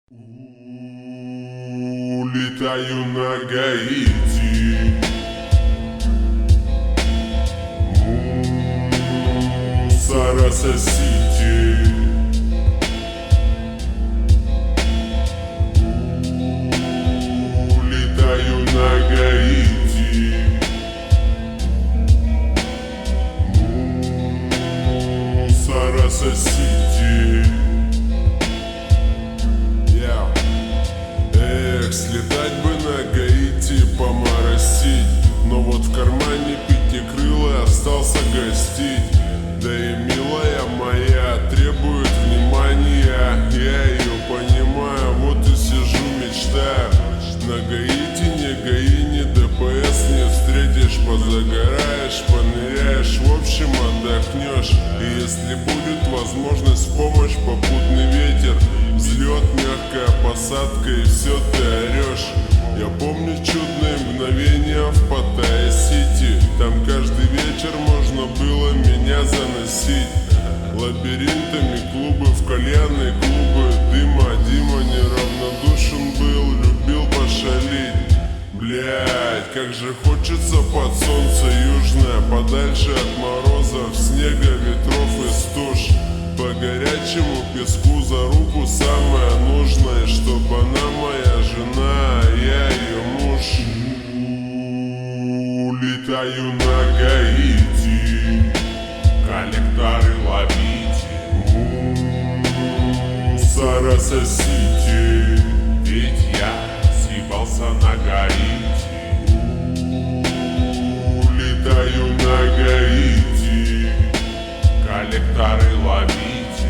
Улетаю на Гаити, Сараса-Сити. Улетаю на Гаити, Сараса-Сити. Слетать бы на Гаити, поморосить, но вот в кармане пятикрылый остался гостить. Да и милая моя требует внимания, я ее понимаю, вот и сижу мечтаю. На Гаити не ГАИ, ни ДПС не встретишь, позагораешь, поныряешь, в общем отдохнешь. И если будет возможность, помощь, попутный ветер, взлет, мягкая посадка, и все ты орешь. Я помню чудные мгновения в Паттайя-Сити. Там каждый вечер можно было меня заносить лабиринтами клубы, в кальянные клубы дыма. Дима неравнодушен был, любил пошалить. Блять, как же хочется под солнце южное, подальше от морозов, снега, ветров и стуж. По горячему песку за руку самое нужное, чтобы она моя жена, а я ее муж. Улетаю на Гаити, коллекторы ловите, Сараса-Сити. Ведь я съебался на Гаити. Улетаю на Гаити, коллекторы ловите,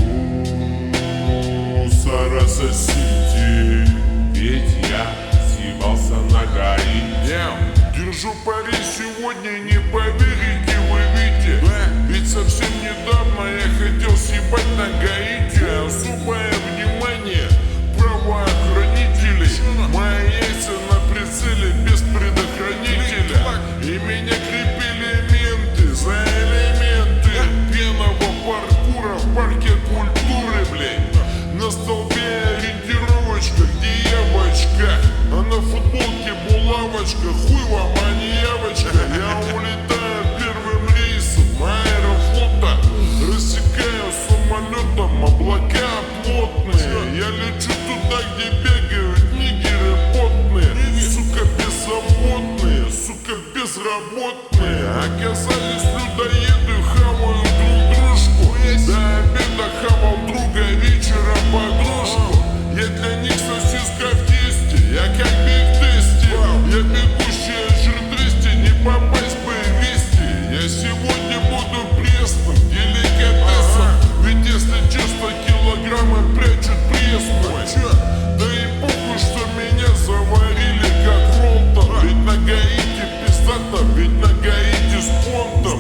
Сараса-Сити. Ведь я съебался на Гаити. Держу пари сегодня, не поверите вы, видите. Ведь совсем недавно я хотел съебать на Гаити. Особое внимание правоохранителей, мои яйца на прицеле без предохранителя. И меня крепили менты за элементы пьяного паркура в парке культуры, блядь. На столбе ориентировочка, где я в очках, а на футболке булавочка, хуй вам, а не явочка. Я улетаю первым рейсом Аэрофлота, рассекаю самолетом облака плотные. Я лечу туда, где бегают нигеры потные, сука беззаботные, сука безработные. Оказались людоеды, хавают друг дружку. До обеда хавал друга, вечером подружку. Я для них сосиска в тесте, я как биг тесте. Я бегущая жир-200, не попасть бы в вести. Я сегодня буду пресным деликатесом, ведь если честно, килограммы прячут пресс. Да и похуй, что меня заварили как фронтом. Ведь на Гаити пиздато, ведь на Гаити с понтом.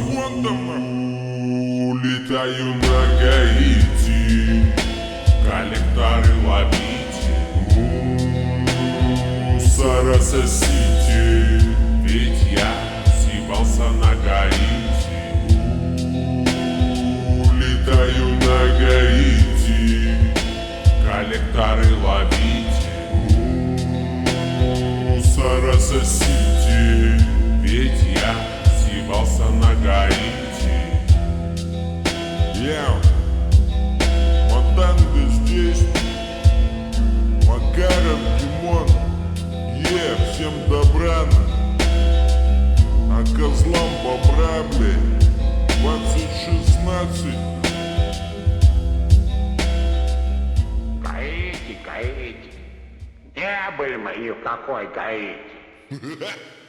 Улетаю на Гаити, коллекторы ловите, Сараса-Сити. Ведь я съебался на Гаити. Улетаю на Гаити, коллекторы ловите, Сараса-Сити. Ведь я съебался на Гаити. Матанга здесь, Макаров Димон, всем добрана. А козлам бобра, блядь, 2016. Гаити, Гаити. Дебыль мои, в какой Гаити?